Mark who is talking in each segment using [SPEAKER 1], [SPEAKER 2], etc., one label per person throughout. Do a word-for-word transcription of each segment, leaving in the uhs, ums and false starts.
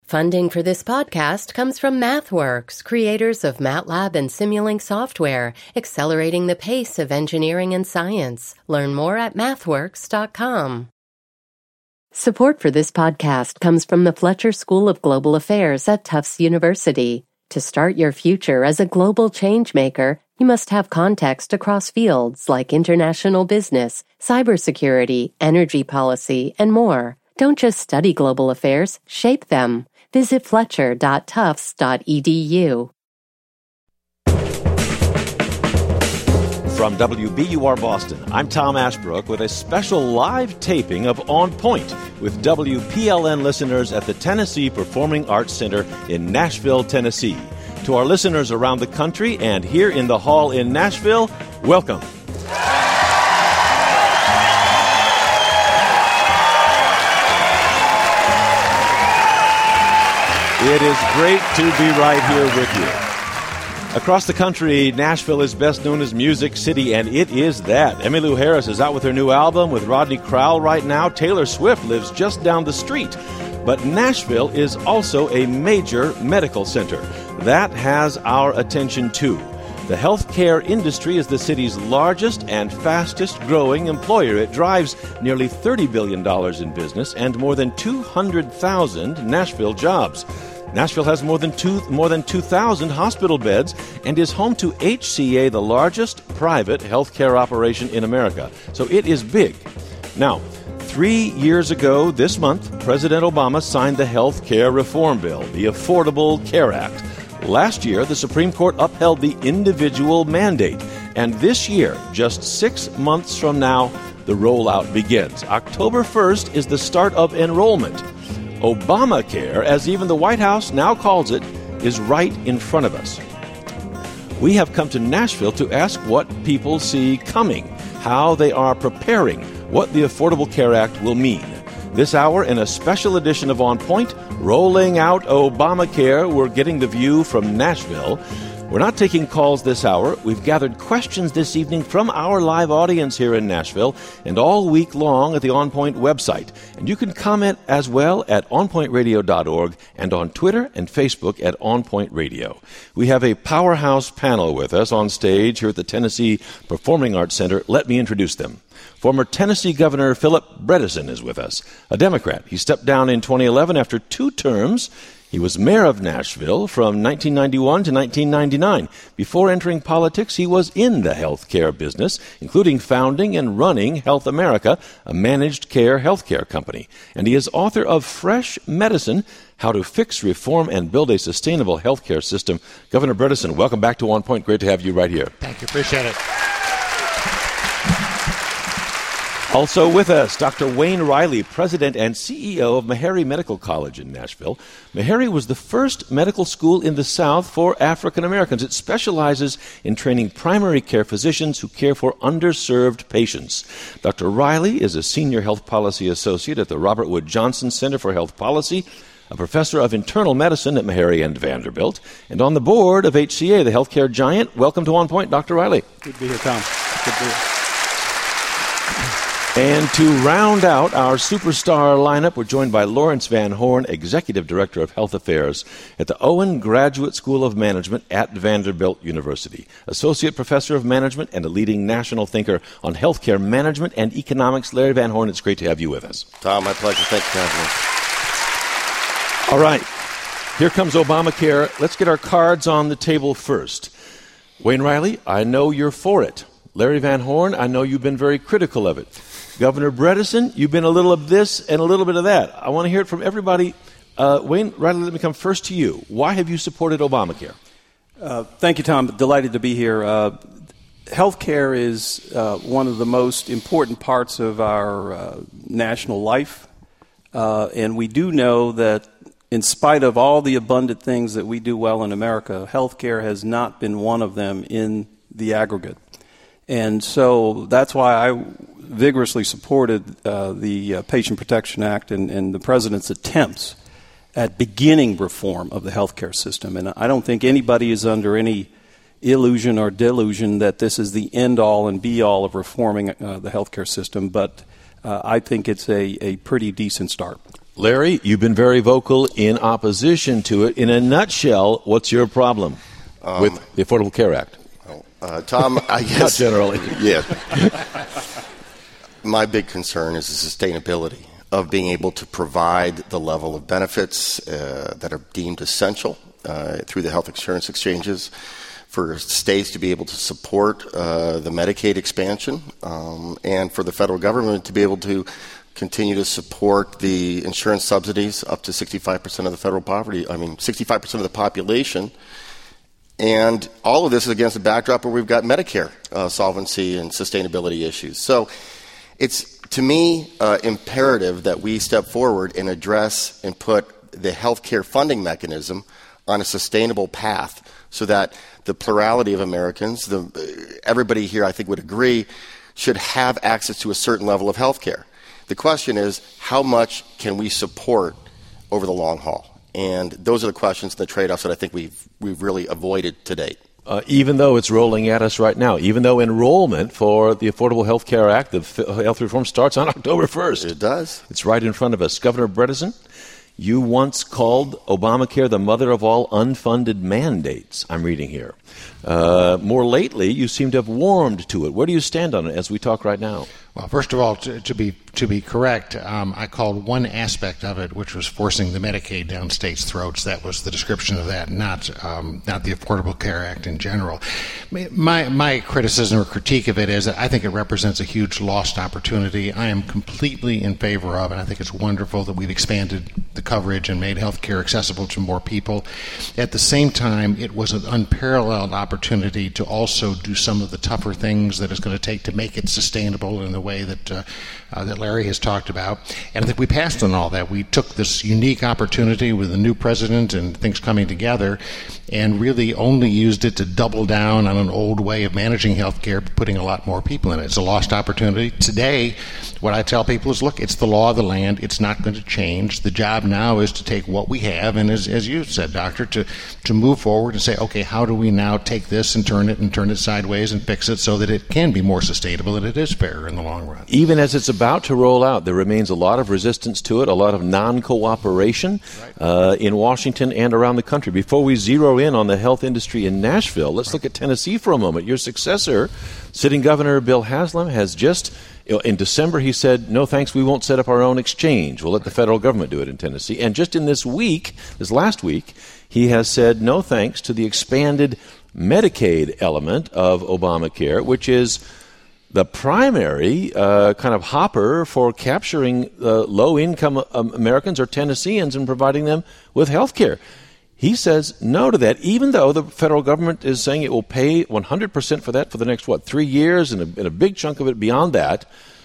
[SPEAKER 1] Funding for this podcast comes from MathWorks, creators of MATLAB and Simulink software, accelerating the pace of engineering and science. Learn more at mathworks dot com. Support for this podcast comes from the Fletcher School of Global Affairs at Tufts University. To start your future as a global changemaker, you must have context across fields like international business, cybersecurity, energy policy, and more. Don't just study global affairs, shape them. Visit fletcher dot tufts dot e d u.
[SPEAKER 2] From W B U R Boston, I'm Tom Ashbrook with a special live taping of On Point with W P L N listeners at the Tennessee Performing Arts Center in Nashville, Tennessee. To our listeners around the country and here in the hall in Nashville, welcome. It is great to be right here with you. Across the country, Nashville is best known as Music City, and it is that. Emmylou Harris is out with her new album with Rodney Crowell right now. Taylor Swift lives just down the street. But Nashville is also a major medical center. That has our attention too. The healthcare industry is the city's largest and fastest growing employer. It drives nearly thirty billion dollars in business and more than two hundred thousand Nashville jobs. Nashville has more than two more than two thousand hospital beds and is home to H C A, the largest private healthcare operation in America. So it is big. Now, three years ago this month, President Obama signed the Health Care Reform Bill, the Affordable Care Act. Last year, the Supreme Court upheld the individual mandate. And this year, just six months from now, the rollout begins. October first is the start of enrollment. Obamacare, as even the White House now calls it, is right in front of us. We have come to Nashville to ask what people see coming, how they are preparing, what the Affordable Care Act will mean. This hour, in a special edition of On Point, rolling out Obamacare, we're getting the view from Nashville. We're not taking calls this hour. We've gathered questions this evening from our live audience here in Nashville and all week long at the On Point website. And you can comment as well at on point radio dot org and on Twitter and Facebook at On Point Radio. We have a powerhouse panel with us on stage here at the Tennessee Performing Arts Center. Let me introduce them. Former Tennessee Governor Philip Bredesen is with us, a Democrat. He stepped down in twenty eleven after two terms. He was mayor of Nashville from nineteen ninety-one to nineteen ninety-nine. Before entering politics, he was in the healthcare business, including founding and running Health America, a managed care healthcare company. And he is author of Fresh Medicine, How to Fix, Reform, and Build a Sustainable Healthcare System. Governor Bredesen, welcome back to On Point. Great to have you right here.
[SPEAKER 3] Thank you. Appreciate it.
[SPEAKER 2] Also with us, Doctor Wayne Riley, President and C E O of Meharry Medical College in Nashville. Meharry was the first medical school in the South for African Americans. It specializes in training primary care physicians who care for underserved patients. Doctor Riley is a Senior Health Policy Associate at the Robert Wood Johnson Center for Health Policy, a professor of internal medicine at Meharry and Vanderbilt, and on the board of H C A, the healthcare giant. Welcome to On Point, Doctor Riley.
[SPEAKER 3] Good to be here, Tom. Good to be here.
[SPEAKER 2] And to round out our superstar lineup, we're joined by Lawrence Van Horn, Executive Director of Health Affairs at the Owen Graduate School of Management at Vanderbilt University, Associate Professor of Management and a leading national thinker on healthcare management and economics. Larry Van Horn, it's great to have you with us.
[SPEAKER 4] Tom, my pleasure. Thanks for having me.
[SPEAKER 2] All right, here comes Obamacare. Let's get our cards on the table first. Wayne Riley, I know you're for it. Larry Van Horn, I know you've been very critical of it. Governor Bredesen, you've been a little of this and a little bit of that. I want to hear it from everybody. Uh, Wayne Riley, let me come first to you. Why have you supported Obamacare?
[SPEAKER 3] Uh, thank you, Tom. Delighted to be here. Uh, healthcare is uh, one of the most important parts of our uh, national life. Uh, and we do know that in spite of all the abundant things that we do well in America, healthcare has not been one of them in the aggregate. And so that's why I vigorously supported uh, the uh, Patient Protection Act and, and the President's attempts at beginning reform of the healthcare system. And I don't think anybody is under any illusion or delusion that this is the end-all and be-all of reforming uh, the healthcare system, but uh, I think it's a, a pretty decent start.
[SPEAKER 2] Larry, you've been very vocal in opposition to it. In a nutshell, what's your problem um, with the Affordable Care Act?
[SPEAKER 4] Uh, Tom, I guess...
[SPEAKER 2] Not generally.
[SPEAKER 4] Yeah. My big concern is the sustainability of being able to provide the level of benefits uh, that are deemed essential uh, through the health insurance exchanges, for states to be able to support uh, the Medicaid expansion, um, and for the federal government to be able to continue to support the insurance subsidies up to sixty-five percent of the federal poverty, I mean, sixty-five percent of the population. And all of this is against a backdrop where we've got Medicare uh, solvency and sustainability issues. So it's, to me, uh, imperative that we step forward and address and put the healthcare funding mechanism on a sustainable path so that the plurality of Americans, the, everybody here I think would agree, should have access to a certain level of health care. The question is, how much can we support over the long haul? And those are the questions, the trade-offs that I think we've, we've really avoided to date.
[SPEAKER 2] Uh, even though it's rolling at us right now, even though enrollment for the Affordable Health Care Act, the f- health reform, starts on October first.
[SPEAKER 4] It does.
[SPEAKER 2] It's right in front of us. Governor Bredesen, you once called Obamacare the mother of all unfunded mandates, I'm reading here. Uh, more lately, you seem to have warmed to it. Where do you stand on it as we talk right now?
[SPEAKER 5] Well, first of all, to, to be to be correct, um, I called one aspect of it, which was forcing the Medicaid down states' throats. That was the description of that, not um, not the Affordable Care Act in general. My my criticism or critique of it is that I think it represents a huge lost opportunity. I am completely in favor of it. I think it's wonderful that we've expanded the coverage and made health care accessible to more people. At the same time, it was an unparalleled opportunity to also do some of the tougher things that it's going to take to make it sustainable in the way that uh, uh, that Larry has talked about. And I think we passed on all that. We took this unique opportunity with a new president and things coming together and really only used it to double down on an old way of managing health care, putting a lot more people in it. It's a lost opportunity. Today, what I tell people is, look, it's the law of the land. It's not going to change. The job now is to take what we have and, as, as you said, Doctor, to, to move forward and say, okay, how do we now take this and turn it and turn it sideways and fix it so that it can be more sustainable and it is fairer in the long run.
[SPEAKER 2] Even as it's about to roll out, there remains a lot of resistance to it, a lot of non-cooperation right. uh, in Washington and around the country. Before we zero in on the health industry in Nashville, let's right. look at Tennessee for a moment. Your successor, sitting Governor Bill Haslam, has just, in December, he said, no thanks, we won't set up our own exchange. We'll let the federal government do it in Tennessee. And just in this week, this last week, he has said no thanks to the expanded Medicaid element of Obamacare, which is the primary uh, kind of hopper for capturing uh, low-income um, Americans or Tennesseans and providing them with health care. He says no to that, even though the federal government is saying it will pay one hundred percent for that for the next, what, three years and a, and a big chunk of it beyond that.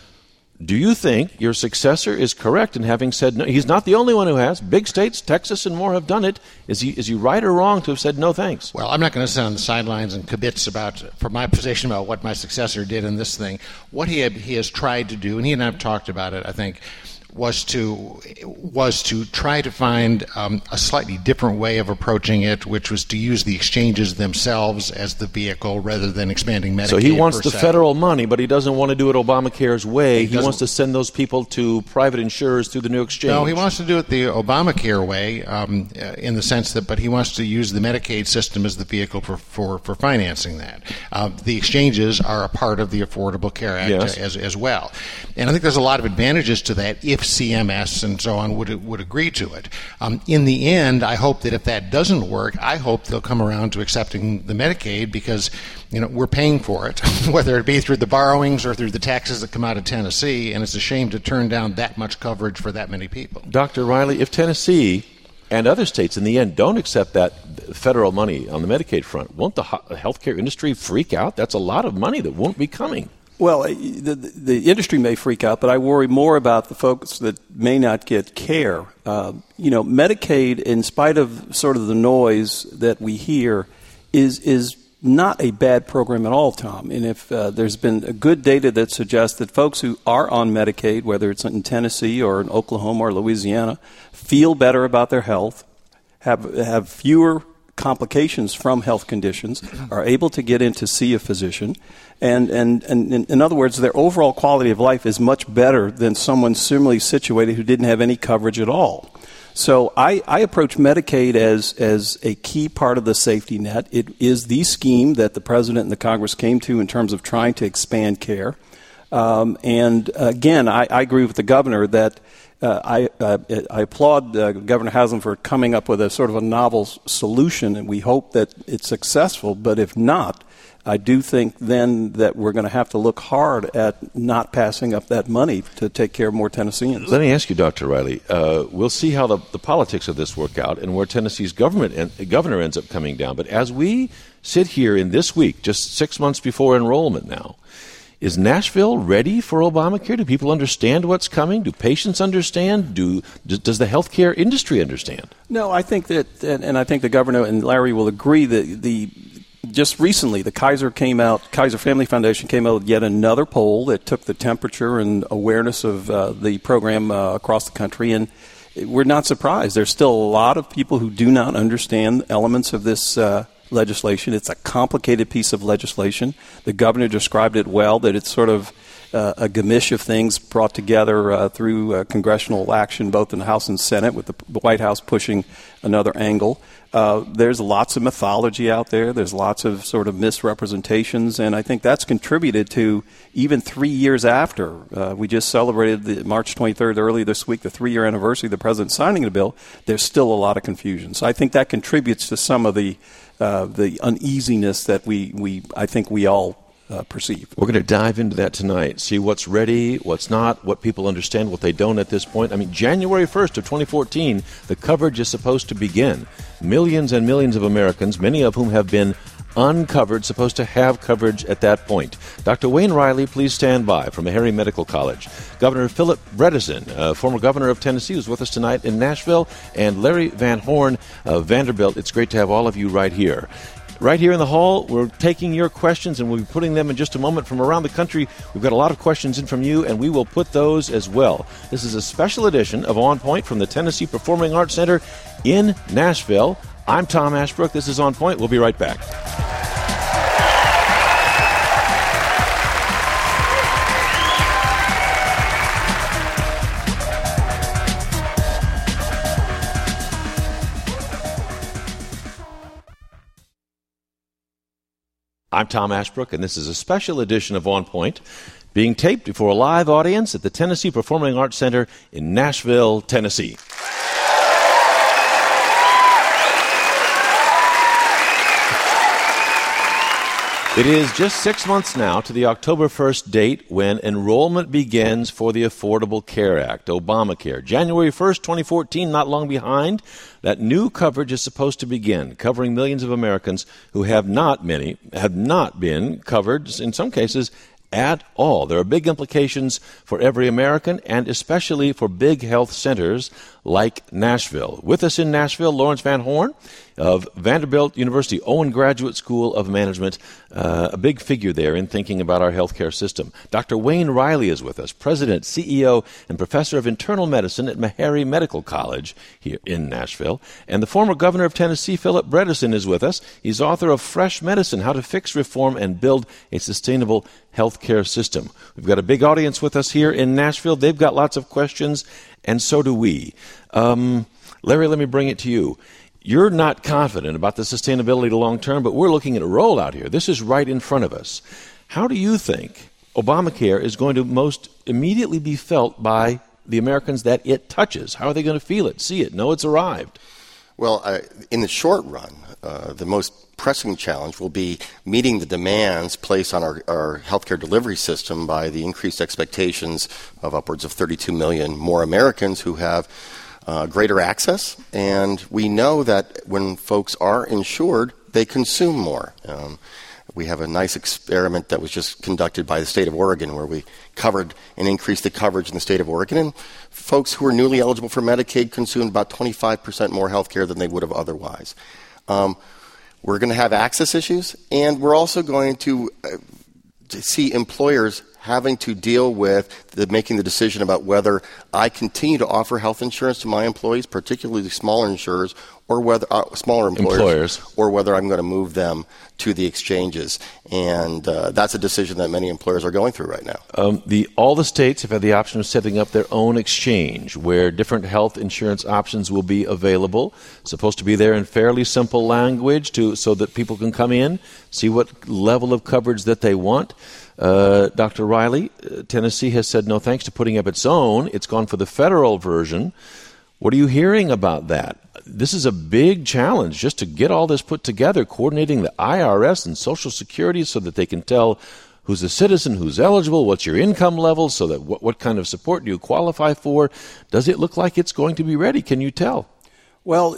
[SPEAKER 2] Do you think your successor is correct in having said no? He's not the only one who has. Big states, Texas and more, have done it. Is he is he right or wrong to have said no thanks?
[SPEAKER 5] Well, I'm not going to sit on the sidelines and kibitz about, from my position, about what my successor did in this thing. What he had, he has tried to do, and he and I have talked about it, I think, was to was to try to find um, a slightly different way of approaching it, which was to use the exchanges themselves as the vehicle rather than expanding Medicaid.
[SPEAKER 2] So he wants the
[SPEAKER 5] se.
[SPEAKER 2] federal money, but he doesn't want to do it Obamacare's way. He, he wants to send those people to private insurers through the new exchange.
[SPEAKER 5] No, he wants to do it the Obamacare way, um, in the sense that, but he wants to use the Medicaid system as the vehicle for, for, for financing that. Uh, the exchanges are a part of the Affordable Care Act
[SPEAKER 2] yes.
[SPEAKER 5] as, as well. And I think there's a lot of advantages to that if C M S and so on would would agree to it. Um, in the end, I hope that if that doesn't work, I hope they'll come around to accepting the Medicaid because, you know, we're paying for it, whether it be through the borrowings or through the taxes that come out of Tennessee, and it's a shame to turn down that much coverage for that many people.
[SPEAKER 2] Doctor Riley, if Tennessee and other states in the end don't accept that federal money on the Medicaid front, won't the healthcare industry freak out? That's a lot of money that won't be coming.
[SPEAKER 3] Well, the, the industry may freak out, but I worry more about the folks that may not get care. Uh, you know, Medicaid, in spite of sort of the noise that we hear, is is not a bad program at all, Tom. And if uh, there's been a good data that suggests that folks who are on Medicaid, whether it's in Tennessee or in Oklahoma or Louisiana, feel better about their health, have have fewer complications from health conditions are able to get in to see a physician. And, and, and in other words, their overall quality of life is much better than someone similarly situated who didn't have any coverage at all. So I, I approach Medicaid as, as a key part of the safety net. It is the scheme that the President and the Congress came to in terms of trying to expand care. Um, and again, I, I agree with the governor that uh, I, uh, I applaud uh, Governor Haslam for coming up with a sort of a novel solution, and we hope that it's successful. But if not, I do think then that we're going to have to look hard at not passing up that money to take care of more Tennesseans.
[SPEAKER 2] Let me ask you, Doctor Riley, uh, we'll see how the, the politics of this work out and where Tennessee's government and, governor ends up coming down. But as we sit here in this week, just six months before enrollment now, is Nashville ready for Obamacare? Do people understand what's coming? Do patients understand? Do does the healthcare industry understand?
[SPEAKER 3] No, I think that, and, and I think the governor and Larry will agree that the just recently the Kaiser came out, Kaiser Family Foundation came out with yet another poll that took the temperature and awareness of uh, the program uh, across the country, and we're not surprised. There's still a lot of people who do not understand elements of this uh, legislation. It's a complicated piece of legislation. The governor described it well, that it's sort of uh, a gamish of things brought together uh, through uh, congressional action, both in the House and Senate, with the, the White House pushing another angle. Uh, there's lots of mythology out there. There's lots of sort of misrepresentations, and I think that's contributed to even three years after. Uh, we just celebrated the March twenty-third early this week, the three-year anniversary of the president signing the bill. There's still a lot of confusion. So I think that contributes to some of the uh, the uneasiness that we, we I think we all uh, perceive.
[SPEAKER 2] We're going to dive into that tonight, see what's ready, what's not, what people understand, what they don't at this point. I mean, January first of twenty fourteen, the coverage is supposed to begin. Millions and millions of Americans, many of whom have been uncovered, supposed to have coverage at that point. Doctor Wayne Riley, please stand by from Meharry Medical College. Governor Philip Bredesen, uh, former governor of Tennessee, is with us tonight in Nashville, and Larry Van Horn of Vanderbilt. It's great to have all of you right here. Right here in the hall, we're taking your questions, and we'll be putting them in just a moment from around the country. We've got a lot of questions in from you, and we will put those as well. This is a special edition of On Point from the Tennessee Performing Arts Center in Nashville. I'm Tom Ashbrook. This is On Point. We'll be right back. I'm Tom Ashbrook, and this is a special edition of On Point, being taped before a live audience at the Tennessee Performing Arts Center in Nashville, Tennessee. It is just six months now to the October first date when enrollment begins for the Affordable Care Act, Obamacare. January first, twenty fourteen, not long behind, that new coverage is supposed to begin, covering millions of Americans who have not many, have not been covered, in some cases, at all. There are big implications for every American and especially for big health centers like Nashville. With us in Nashville, Lawrence Van Horn of Vanderbilt University Owen Graduate School of Management, uh, a big figure there in thinking about our healthcare system. Doctor Wayne Riley is with us, President, C E O, and Professor of Internal Medicine at Meharry Medical College here in Nashville. And the former governor of Tennessee, Philip Bredesen, is with us. He's author of Fresh Medicine, How to Fix, Reform, and Build a Sustainable Healthcare System. We've got a big audience with us here in Nashville. They've got lots of questions, and so do we. Um, Larry, let me bring it to you. You're not confident about the sustainability to long term, but we're looking at a rollout here. This is right in front of us. How do you think Obamacare is going to most immediately be felt by the Americans that it touches? How are they going to feel it, see it, know it's arrived?
[SPEAKER 4] Well, uh, in the short run, uh, the most pressing challenge will be meeting the demands placed on our, our healthcare delivery system by the increased expectations of upwards of thirty-two million more Americans who have uh, greater access. And we know that when folks are insured, they consume more. Um, we have a nice experiment that was just conducted by the state of Oregon where we covered and increased the coverage in the state of Oregon. And folks who are newly eligible for Medicaid consumed about twenty-five percent more health care than they would have otherwise. Um, we're going to have access issues, and we're also going to, uh, to see employers having to deal with the, making the decision about whether I continue to offer health insurance to my employees, particularly smaller insurers, or whether uh, smaller employers,
[SPEAKER 2] employers,
[SPEAKER 4] or whether I'm going to move them to the exchanges. And uh, that's a decision that many employers are going through right now.
[SPEAKER 2] Um, the all the states have had the option of setting up their own exchange where different health insurance options will be available. It's supposed to be there in fairly simple language to so that people can come in, see what level of coverage that they want. Uh, Doctor Riley, uh, Tennessee has said no thanks to putting up its own. It's gone for the federal version. What are you hearing about that? This is a big challenge just to get all this put together, coordinating the I R S and Social Security so that they can tell who's a citizen, who's eligible, what's your income level, so that what, what kind of support do you qualify for. Does it look like it's going to be ready? Can you tell?
[SPEAKER 3] Well,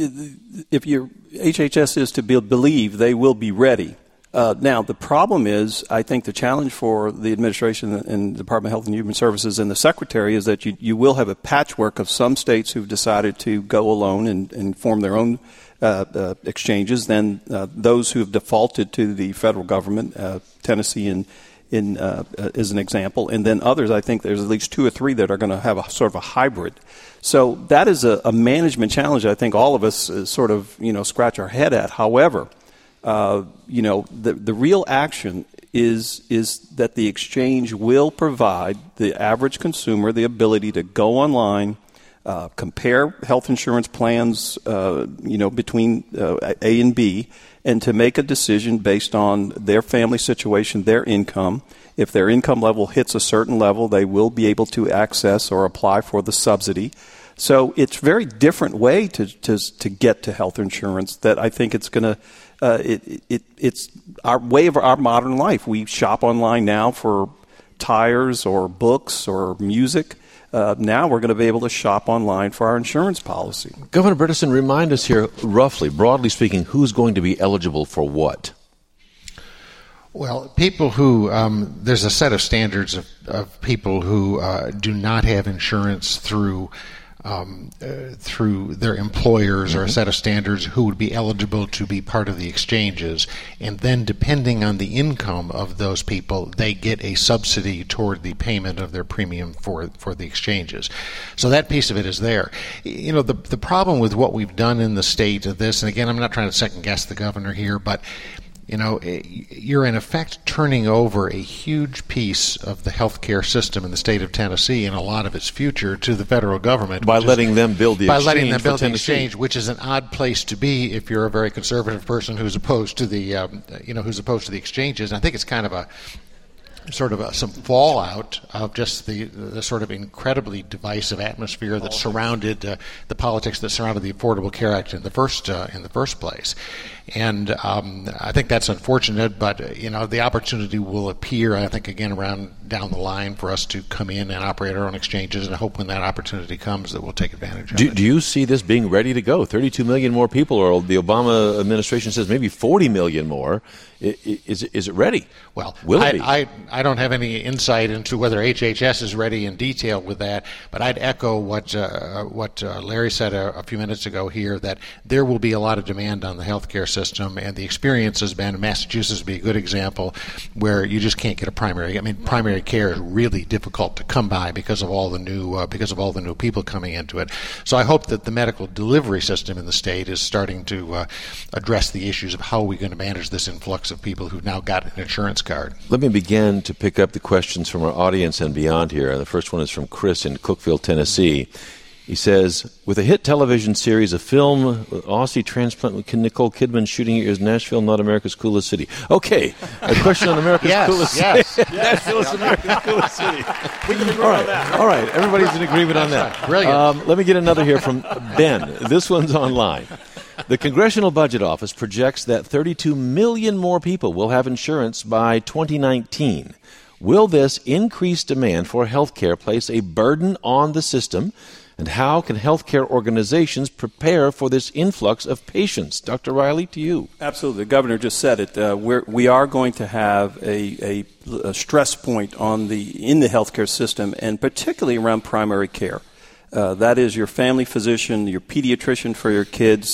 [SPEAKER 3] if your H H S is to be, believe, they will be ready. Uh, now, the problem is, I think the challenge for the administration and the Department of Health and Human Services and the Secretary is that you, you will have a patchwork of some states who've decided to go alone and, and form their own uh, uh, exchanges, then uh, those who have defaulted to the federal government, uh, Tennessee in, in, uh, uh, is an example, and then others, I think there's at least two or three that are going to have a sort of a hybrid. So that is a, a management challenge I think all of us uh, sort of, you know, scratch our head at. However, Uh, you know, the the real action is is that the exchange will provide the average consumer the ability to go online, uh, compare health insurance plans, uh, you know, between uh, A and B, and to make a decision based on their family situation, their income. If their income level hits a certain level, they will be able to access or apply for the subsidy. So it's a very different way to to, to get to health insurance that I think it's going to Uh, it, it, it's our way of our modern life. We shop online now for tires or books or music. Uh, now we're going to be able to shop online for our insurance policy.
[SPEAKER 2] Governor Bredesen, remind us here, roughly, broadly speaking, who's going to be eligible for what?
[SPEAKER 5] Well, people who, um, there's a set of standards of, of people who uh, do not have insurance through Um, uh, through their employers, mm-hmm. or a set of standards who would be eligible to be part of the exchanges. And then depending on the income of those people, they get a subsidy toward the payment of their premium for for the exchanges. So that piece of it is there. You know, the the problem with what we've done in the state of this, and again, I'm not trying to second guess the governor here, but you know, you're in effect turning over a huge piece of the healthcare system in the state of Tennessee and a lot of its future to the federal government.
[SPEAKER 2] By letting is, them build the
[SPEAKER 5] by
[SPEAKER 2] exchange
[SPEAKER 5] letting them build
[SPEAKER 2] the
[SPEAKER 5] exchange, which is an odd place to be if you're a very conservative person who's opposed to the, um, you know, who's opposed to the exchanges. And I think it's kind of a sort of a, some fallout of just the, the sort of incredibly divisive atmosphere that surrounded uh, the politics that surrounded the Affordable Care Act in the first uh, in the first place. And um, I think that's unfortunate, but uh, you know, the opportunity will appear, I think, again around down the line for us to come in and operate our own exchanges, and I hope when that opportunity comes that we'll take advantage of
[SPEAKER 2] do,
[SPEAKER 5] it.
[SPEAKER 2] Do you see this being ready to go? thirty-two million more people, or the Obama administration says maybe forty million more. Is, is it ready?
[SPEAKER 5] Well,
[SPEAKER 2] will it
[SPEAKER 5] I,
[SPEAKER 2] be?
[SPEAKER 5] I, I don't have any insight into whether H H S is ready in detail with that, but I'd echo what uh, what uh, Larry said a, a few minutes ago here, that there will be a lot of demand on the healthcare system, and the experience has been, Massachusetts would be a good example, where you just can't get a primary. I mean, primary care is really difficult to come by because of all the new uh, because of all the new people coming into it. So I hope that the medical delivery system in the state is starting to uh, address the issues of how are we going to manage this influx of people who've now got an insurance card.
[SPEAKER 2] Let me begin to pick up the questions from our audience and beyond here. The first one is from Chris in Cookeville, Tennessee. He says, with a hit television series, a film, Aussie transplant with Nicole Kidman shooting at Nashville, not America's coolest city. Okay, a question on America's
[SPEAKER 5] yes,
[SPEAKER 2] coolest
[SPEAKER 5] yes,
[SPEAKER 2] city.
[SPEAKER 5] Yes,
[SPEAKER 2] Nashville is America's coolest city.
[SPEAKER 6] We can agree
[SPEAKER 2] all right,
[SPEAKER 6] on that.
[SPEAKER 2] All right, everybody's in agreement on that.
[SPEAKER 5] Brilliant.
[SPEAKER 2] Um, let me get another here from Ben. This one's online. The Congressional Budget Office projects that thirty-two million more people will have insurance by twenty nineteen. Will this increased demand for health care place a burden on the system? And how can healthcare organizations prepare for this influx of patients? Doctor Riley, to you.
[SPEAKER 3] Absolutely. The governor just said it. Uh, we're, we are going to have a, a, a stress point on the in the healthcare system, and particularly around primary care. Uh, that is your family physician, your pediatrician for your kids,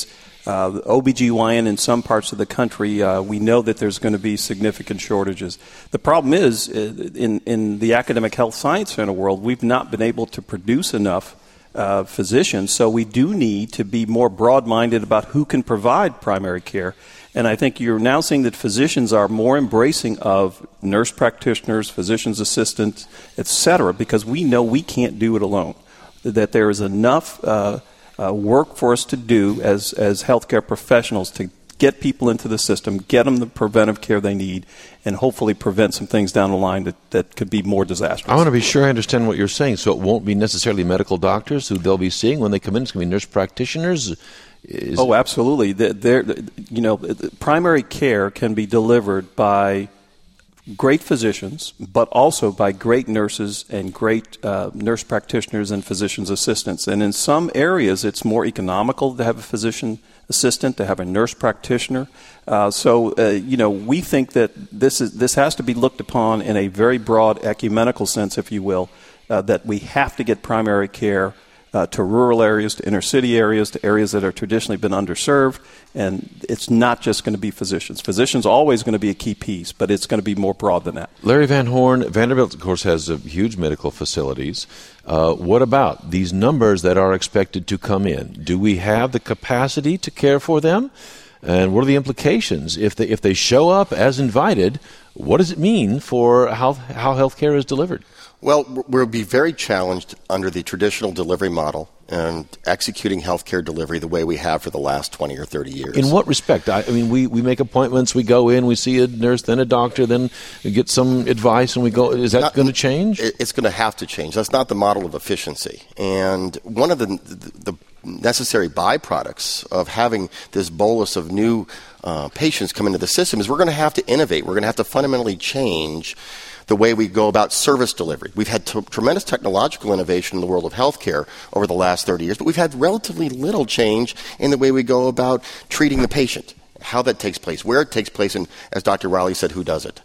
[SPEAKER 3] Uh, the O B G Y N in some parts of the country, uh, we know that there's going to be significant shortages. The problem is, uh, in, in the academic health science center world, we've not been able to produce enough uh, physicians, so we do need to be more broad-minded about who can provide primary care. And I think you're now seeing that physicians are more embracing of nurse practitioners, physician's assistants, et cetera, because we know we can't do it alone, that there is enough uh, Uh, work for us to do as, as healthcare professionals to get people into the system, get them the preventive care they need, and hopefully prevent some things down the line that, that could be more disastrous.
[SPEAKER 2] I want to be sure I understand what you're saying. So it won't be necessarily medical doctors who they'll be seeing when they come in. It's going to be nurse practitioners. Is
[SPEAKER 3] oh, absolutely. They're, they're, you know, primary care can be delivered by great physicians, but also by great nurses and great uh, nurse practitioners and physician's assistants. And in some areas, it's more economical to have a physician assistant, to have a nurse practitioner. Uh, so, uh, you know, we think that this is this has to be looked upon in a very broad ecumenical sense, if you will, uh, that we have to get primary care Uh, to rural areas, to inner city areas, to areas that are traditionally been underserved, and it's not just going to be physicians. Physicians are always going to be a key piece, but it's going to be more broad than that.
[SPEAKER 2] Larry Van Horn, Vanderbilt, of course, has uh, huge medical facilities. Uh, what about these numbers that are expected to come in? Do we have the capacity to care for them? And what are the implications? If they, if they show up as invited, what does it mean for how, how healthcare is delivered?
[SPEAKER 4] Well, we'll be very challenged under the traditional delivery model and executing healthcare delivery the way we have for the last twenty or thirty years.
[SPEAKER 2] In what respect? I, I mean, we, we make appointments, we go in, we see a nurse, then a doctor, then we get some advice, and we go. Is that going to change?
[SPEAKER 4] It's going to have to change. That's not the model of efficiency. And one of the, the, the necessary byproducts of having this bolus of new uh, patients come into the system is we're going to have to innovate. We're going to have to fundamentally change the way we go about service delivery. We've had t- tremendous technological innovation in the world of healthcare over the last thirty years, but we've had relatively little change in the way we go about treating the patient, how that takes place, where it takes place, and as Doctor Riley said, who does it.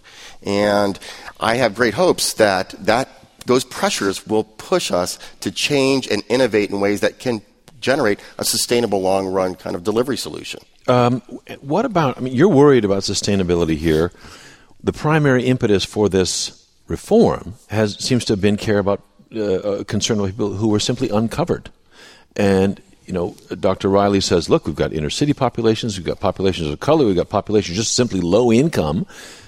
[SPEAKER 4] And I have great hopes that, that those pressures will push us to change and innovate in ways that can generate a sustainable long-run kind of delivery solution.
[SPEAKER 2] Um, what about, I mean, you're worried about sustainability here. The primary impetus for this reform has seems to have been care about uh, concern with people who were simply uncovered. And, you know, Doctor Riley says, look, we've got inner city populations, we've got populations of color, we've got populations just simply low income.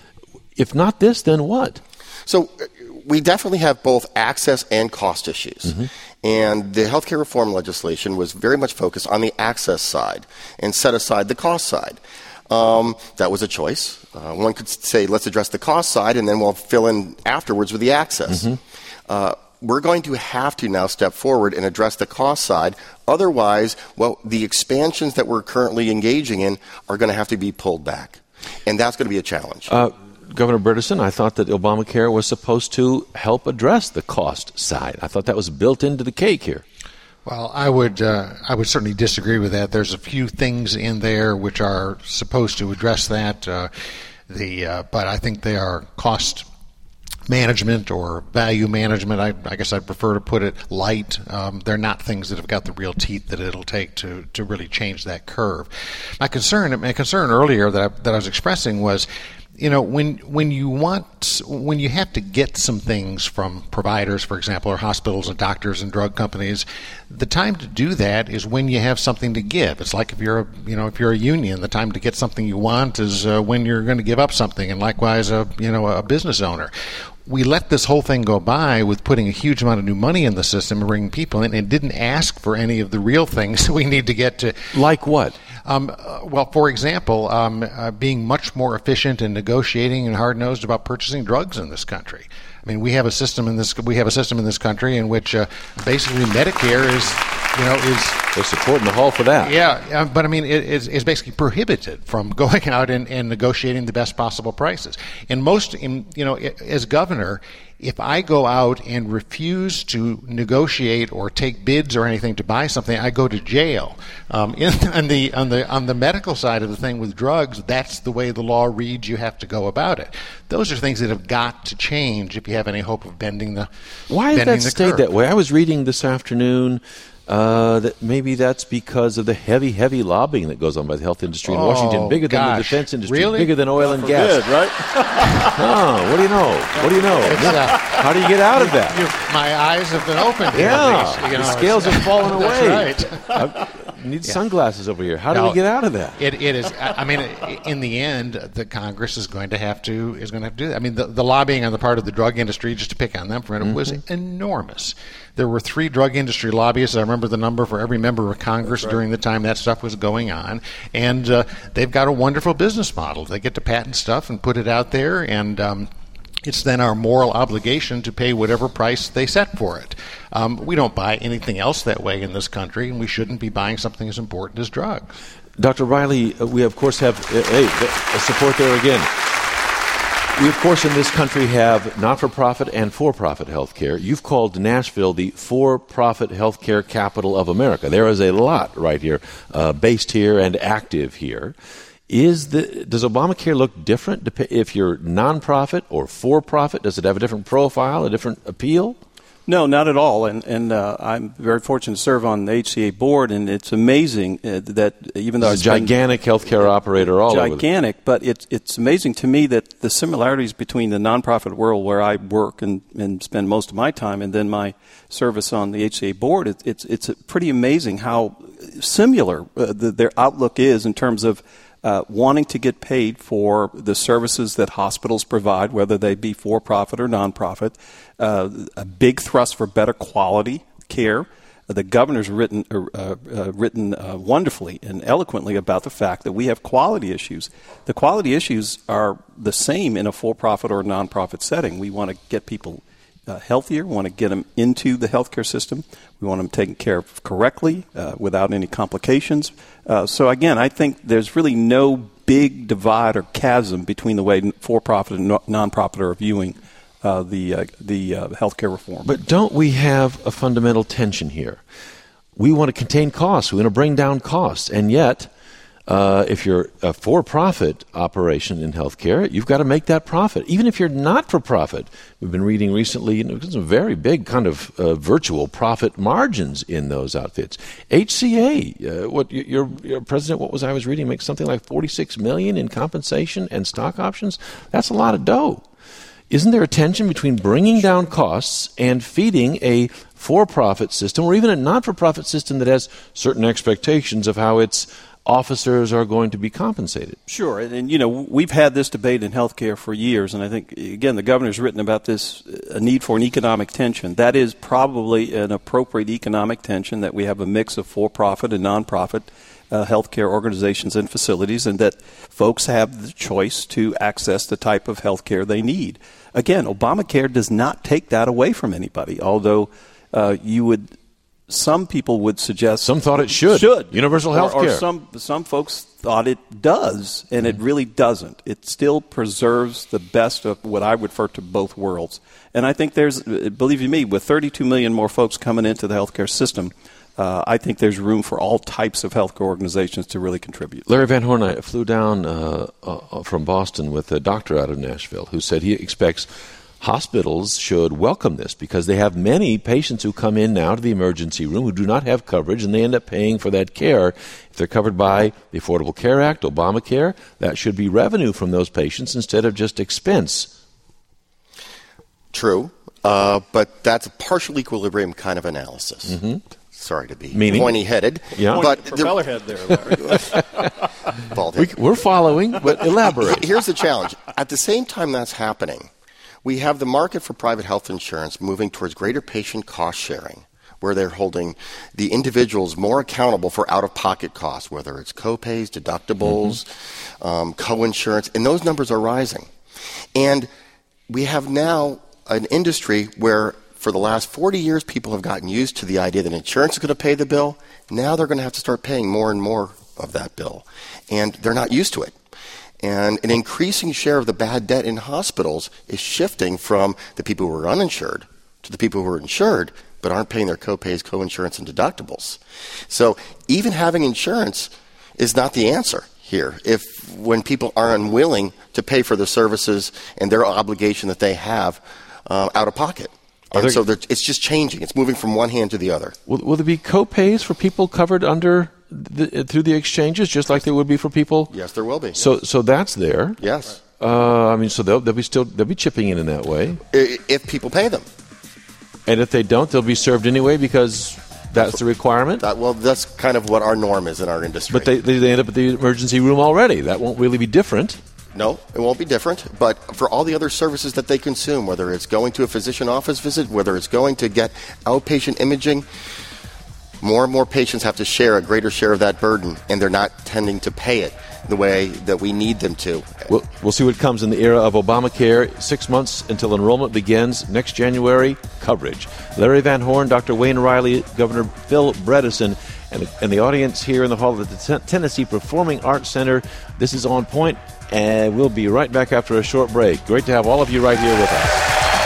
[SPEAKER 2] If not this, then what?
[SPEAKER 4] So we definitely have both access and cost issues. Mm-hmm. And the healthcare reform legislation was very much focused on the access side and set aside the cost side. Um, that was a choice. Uh, one could say, let's address the cost side, and then we'll fill in afterwards with the access. Mm-hmm. Uh, we're going to have to now step forward and address the cost side. Otherwise, well, the expansions that we're currently engaging in are going to have to be pulled back. And that's going to be a challenge.
[SPEAKER 2] Uh, Governor Burleson, I thought that Obamacare was supposed to help address the cost side. I thought that was built into the cake here.
[SPEAKER 5] Well, I would uh, I would certainly disagree with that. There's a few things in there which are supposed to address that. Uh, the uh, but I think they are cost management or value management. I, I guess I'd prefer to put it light. Um, they're not things that have got the real teeth that it'll take to, to really change that curve. My concern my concern earlier that I, that I was expressing was, you know, when when you want when you have to get some things from providers, for example, or hospitals and doctors and drug companies, the time to do that is when you have something to give. It's like if you're a, you know if you're a union, the time to get something you want is uh, when you're going to give up something, and likewise, a you know a business owner. We let this whole thing go by with putting a huge amount of new money in the system and bringing people in, and didn't ask for any of the real things we need to get to.
[SPEAKER 2] Like what?
[SPEAKER 5] Um, uh, well, for example, um, uh, being much more efficient in negotiating and hard-nosed about purchasing drugs in this country. I mean, we have a system in this we have a system in this country in which uh, basically Medicare is, you know, is
[SPEAKER 2] they're supporting the hall for that.
[SPEAKER 5] Yeah, uh, but I mean, it is is basically prohibited from going out and, and negotiating the best possible prices. And most, in, you know, as governor, if I go out and refuse to negotiate or take bids or anything to buy something, I go to jail. Um, in, on the on the on the medical side of the thing with drugs, that's the way the law reads. You have to go about it. Those are things that have got to change if you have any hope of bending the.
[SPEAKER 2] Why has that stayed that way? I was reading this afternoon Uh, that maybe that's because of the heavy, heavy lobbying that goes on by the health industry in
[SPEAKER 5] oh,
[SPEAKER 2] Washington, bigger
[SPEAKER 5] gosh.
[SPEAKER 2] than the defense industry,
[SPEAKER 5] really?
[SPEAKER 2] bigger than oil and
[SPEAKER 3] Good,
[SPEAKER 2] gas.
[SPEAKER 3] right?
[SPEAKER 2] Oh, what do you know? What do you know?
[SPEAKER 5] Uh,
[SPEAKER 2] How do you get out of that?
[SPEAKER 5] You, my eyes have been opened here.
[SPEAKER 2] Yeah,
[SPEAKER 5] These, you know,
[SPEAKER 2] the scales have fallen away.
[SPEAKER 5] That's right.
[SPEAKER 2] I need
[SPEAKER 5] Yeah.
[SPEAKER 2] sunglasses over here. How do
[SPEAKER 5] No,
[SPEAKER 2] we get out of that?
[SPEAKER 5] It, it is. I I mean, in the end, the Congress is going to have to is going to have to do that. I mean, the, the lobbying on the part of the drug industry, just to pick on them for a minute, was enormous. There were three drug industry lobbyists. I remember the number for every member of Congress
[SPEAKER 3] right.
[SPEAKER 5] during the time that stuff was going on, and uh, they've got a wonderful business model. They get to patent stuff and put it out there, and um, it's then our moral obligation to pay whatever price they set for it. Um, we don't buy anything else that way in this country, and we shouldn't be buying something as important as drugs.
[SPEAKER 2] Doctor Riley, uh, we of course have, uh, hey, uh, support there again. We, of course, in this country have not-for-profit and for-profit health care. You've called Nashville the for-profit health care capital of America. There is a lot right here, uh, based here and active here. Is the Does Obamacare look different if you're nonprofit or for-profit? Does it have a different profile, a different appeal?
[SPEAKER 3] No, not at all. And, and uh, I'm very fortunate to serve on the H C A board, and it's amazing uh, that even though
[SPEAKER 2] it's a gigantic healthcare operator all
[SPEAKER 3] gigantic,
[SPEAKER 2] over.
[SPEAKER 3] Gigantic, but it's it's amazing to me that the similarities between the nonprofit world where I work and, and spend most of my time, and then my service on the H C A board, it, it's it's pretty amazing how similar uh, the, their outlook is in terms of Uh, wanting to get paid for the services that hospitals provide, whether they be for-profit or non-profit, uh, a big thrust for better quality care. Uh, the governor's written uh, uh, written uh, wonderfully and eloquently about the fact that we have quality issues. The quality issues are the same in a for-profit or non-profit setting. We want to get people Uh, healthier, want to get them into the healthcare system. We want them taken care of correctly uh, without any complications. Uh, so again, I think there's really no big divide or chasm between the way for-profit and no- non-profit are viewing uh, the uh, the uh, healthcare reform.
[SPEAKER 2] But don't we have a fundamental tension here? We want to contain costs. We want to bring down costs, and yet, Uh, if you're a for-profit operation in healthcare, you've got to make that profit. Even if you're not for profit, we've been reading recently, you know, some very big kind of uh, virtual profit margins in those outfits. H C A, uh, what your, your president, what was I was reading, makes something like forty-six million dollars in compensation and stock options. That's a lot of dough. Isn't there a tension between bringing down costs and feeding a for-profit system, or even a not-for-profit system that has certain expectations of how its officers are going to be compensated?
[SPEAKER 3] Sure, and, and you know, we've had this debate in healthcare for years, and I think, again, the governor's written about this, a need for an economic tension. That is probably an appropriate economic tension, that we have a mix of for-profit and non-profit uh, healthcare organizations and facilities, and that folks have the choice to access the type of healthcare they need. Again, Obamacare does not take that away from anybody, although uh, you would Some people would suggest
[SPEAKER 2] some thought it should.
[SPEAKER 3] Should
[SPEAKER 2] universal health
[SPEAKER 3] or,
[SPEAKER 2] care.
[SPEAKER 3] or some some folks thought it does, and it really doesn't. It still preserves the best of what I refer to both worlds. And I think there's, believe you me, with thirty-two million more folks coming into the healthcare system, uh, I think there's room for all types of healthcare organizations to really contribute.
[SPEAKER 2] Larry Van Horn, I flew down uh, uh, from Boston with a doctor out of Nashville who said he expects hospitals should welcome this because they have many patients who come in now to the emergency room who do not have coverage, and they end up paying for that care. If they're covered by the Affordable Care Act, Obamacare, that should be revenue from those patients instead of just expense.
[SPEAKER 4] True, uh, but that's a partial equilibrium kind of analysis.
[SPEAKER 2] Mm-hmm.
[SPEAKER 4] Sorry to be
[SPEAKER 2] Meaning?
[SPEAKER 4] pointy-headed.
[SPEAKER 2] Yeah.
[SPEAKER 3] Point
[SPEAKER 4] But
[SPEAKER 3] the propeller head there, Larry.
[SPEAKER 4] Bald
[SPEAKER 2] We,
[SPEAKER 4] head.
[SPEAKER 2] we're following, but elaborate.
[SPEAKER 4] Here's the challenge. At the same time that's happening, we have the market for private health insurance moving towards greater patient cost sharing, where they're holding the individuals more accountable for out-of-pocket costs, whether it's co-pays, deductibles, mm-hmm. um, co-insurance, and those numbers are rising. And we have now an industry where for the last forty years people have gotten used to the idea that insurance is going to pay the bill. Now they're going to have to start paying more and more of that bill. And they're not used to it. And an increasing share of the bad debt in hospitals is shifting from the people who are uninsured to the people who are insured but aren't paying their co-pays, co-insurance, and deductibles. So even having insurance is not the answer here if when people are unwilling to pay for the services and their obligation that they have uh, out of pocket. And
[SPEAKER 2] there,
[SPEAKER 4] so it's just changing. It's moving from one hand to the other.
[SPEAKER 2] Will, will there be co-pays for people covered under the, through the exchanges, just like there would be for people?
[SPEAKER 4] Yes, there will be.
[SPEAKER 2] So, so that's there.
[SPEAKER 4] Yes.
[SPEAKER 2] Uh, I mean, so they'll, they'll be still they'll be chipping in in that way.
[SPEAKER 4] If people pay them.
[SPEAKER 2] And if they don't, they'll be served anyway because that's the requirement?
[SPEAKER 4] That, well, that's kind of what our norm is in our industry.
[SPEAKER 2] But they, they, they end up at the emergency room already. That won't really be different.
[SPEAKER 4] No, it won't be different. But for all the other services that they consume, whether it's going to a physician office visit, whether it's going to get outpatient imaging, more and more patients have to share a greater share of that burden, and they're not tending to pay it the way that we need them to.
[SPEAKER 2] We'll, we'll see what comes in the era of Obamacare. Six months until enrollment begins next January. Coverage. Larry Van Horn, Doctor Wayne Riley, Governor Phil Bredesen, and, and the audience here in the hall of the Tennessee Performing Arts Center. This is On Point, and we'll be right back after a short break. Great to have all of you right here with us.